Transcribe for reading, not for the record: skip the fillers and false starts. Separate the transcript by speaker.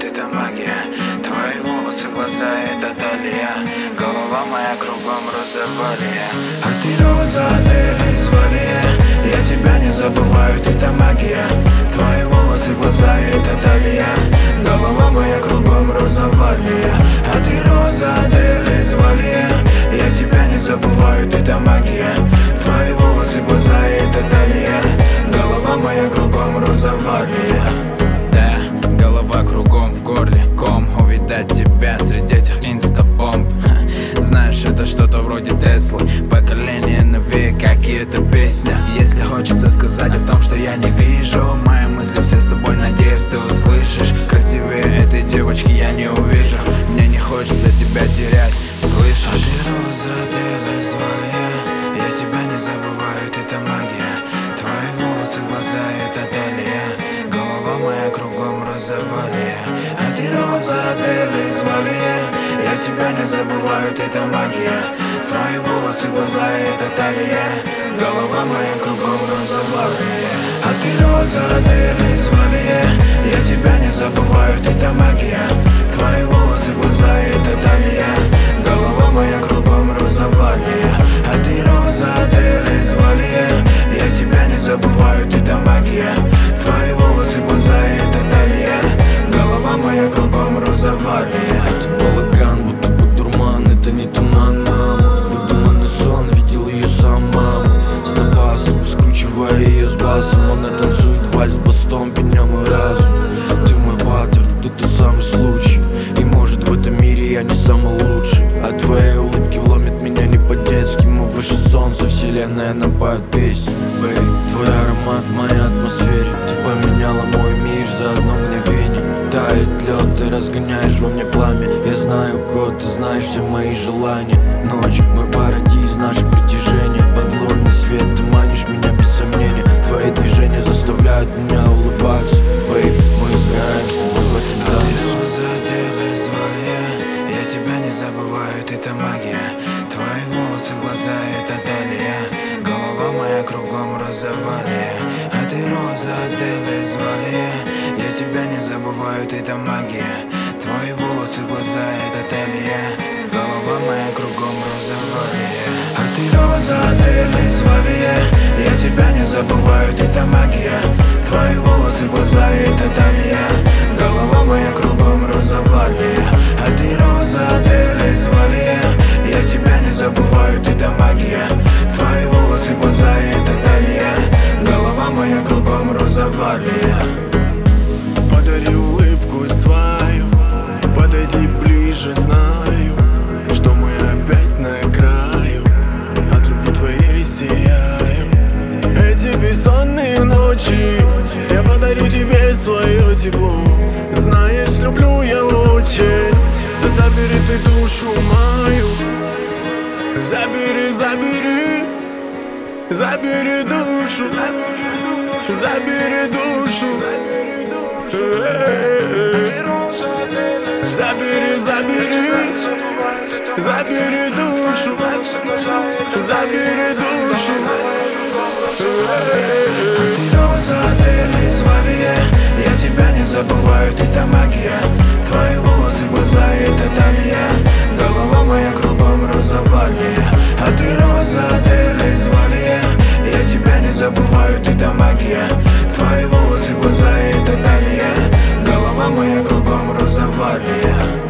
Speaker 1: это магия. Твои волосы, глаза, это талия. Голова моя кругом розовалия. А ты роза, ты лизвалия. Я тебя не забываю, это магия. Твои волосы, глаза, это талия. Голова моя кругом розовалия. А ты роза, ты лизвалия. Я тебя не забываю, это магия. Твои волосы, глаза, это талия. Голова моя кругом розовалия. Да, голова кругом в горле ком. Увидать тебя среди этих инстабомб. Знаешь, это что-то вроде Теслы. Поколение новее, как и эта песня. Если хочется сказать о том, что я не вижу, мои мысли все с тобой, надеюсь, ты услышишь. Красивее этой девочки я не увижу. Мне не хочется тебя терять, слышишь? А ты роза, ты лизвалия. Я тебя не забываю, это магия. Твои волосы, глаза, это талия. Голова моя кругом розовалия. А ты роза, ты лизвалия. Я тебя не забываю, это магия. Твои волосы, глаза, это талия. Голова моя кругом розовалия. А ты роза, ты лизвалия. Я тебя не забываю, это магия. Твои волосы, глаза, это талия. Голова моя кругом розовалия. А ты роза, ты лизвалия. Я тебя не забываю, это магия. Твои волосы, глаза, это талия. Голова моя кругом розовалия.
Speaker 2: Этот балаган, будто бы дурман, это не туман, мама. Выдуманный сон, видел ее сам, мама. С напасом, скручивая ее с басом. Она танцует вальс бастом, пенем мой разум. Ты мой паттерн, ты тот самый случай. И может в этом мире я не самый лучший. А твои улыбки ломят меня не по-детски. Мы выше солнца, вселенная нам поет песни. Твой аромат в моей атмосфере. Ты поменяла мой мир за одно мгновение. Тает лед, ты разгоняешь во мне пламя. Я знаю код, ты знаешь все мои желания. Ночь, мой парадиз, наше притяжение. Под лунный свет ты манишь меня без сомнения. Твои движения заставляют меня улыбаться. Бэйб, мы сгораем с тобой в этом танце.
Speaker 1: Роза, ты лизвалия. Я тебя не забываю, это магия. Твои волосы, глаза, это талия. Голова моя кругом розовалия. А ты роза, ты лизвалия. Я тебя не забываю, это магия. Твои волосы, глаза, это талия. Голова моя кругом розовалия. А ты роза, ты лизвалия. Я тебя не забываю, это магия. Твои волосы, глаза, это талия. Голова моя кругом розовалия. А ты роза, ты лизвалия. Я тебя не забываю, это магия. Твои волосы, глаза, это талия. Голова моя кругом розовалия.
Speaker 3: Подари улыбку свою, подойди ближе, знаю, что мы опять на краю, от любви твоей сияем. Эти бессонные ночи я подарю тебе свое тепло. Знаешь, люблю я очень. Да забери ты душу мою. Забери, забери, забери душу, забери душу. Забери, забери, забери душу, забери душу.
Speaker 1: А ты роза, ты лизвалия. Я тебя не забываю, это магия. Твои волосы, глаза, это талия. Голова моя кругом розовалия. А ты роза, ты лизвалия. Я тебя не забываю, это магия. Твои волосы, глаза, это талия. Голова моя кругом розовалия.